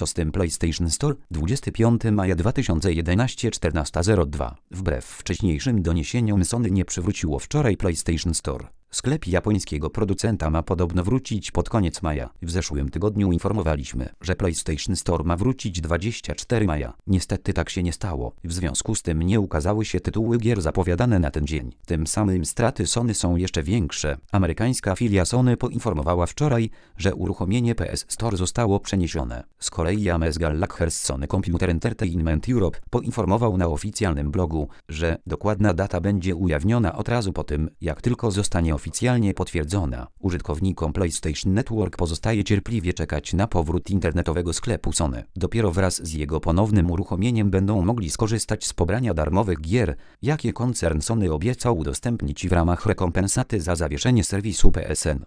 Co z tym PlayStation Store? 25 maja 2011 14:02. Wbrew wcześniejszym doniesieniom Sony nie przywróciło wczoraj PlayStation Store. Sklep japońskiego producenta ma podobno wrócić pod koniec maja. W zeszłym tygodniu informowaliśmy, że PlayStation Store ma wrócić 24 maja. Niestety tak się nie stało. W związku z tym nie ukazały się tytuły gier zapowiadane na ten dzień. Tym samym straty Sony są jeszcze większe. Amerykańska filia Sony poinformowała wczoraj, że uruchomienie PS Store zostało przeniesione. Z kolei James Gallagher z Sony Computer Entertainment Europe poinformował na oficjalnym blogu, że dokładna data będzie ujawniona od razu po tym, jak tylko zostanie oficjalnie potwierdzona. Użytkownikom PlayStation Network pozostaje cierpliwie czekać na powrót internetowego sklepu Sony. Dopiero wraz z jego ponownym uruchomieniem będą mogli skorzystać z pobrania darmowych gier, jakie koncern Sony obiecał udostępnić w ramach rekompensaty za zawieszenie serwisu PSN.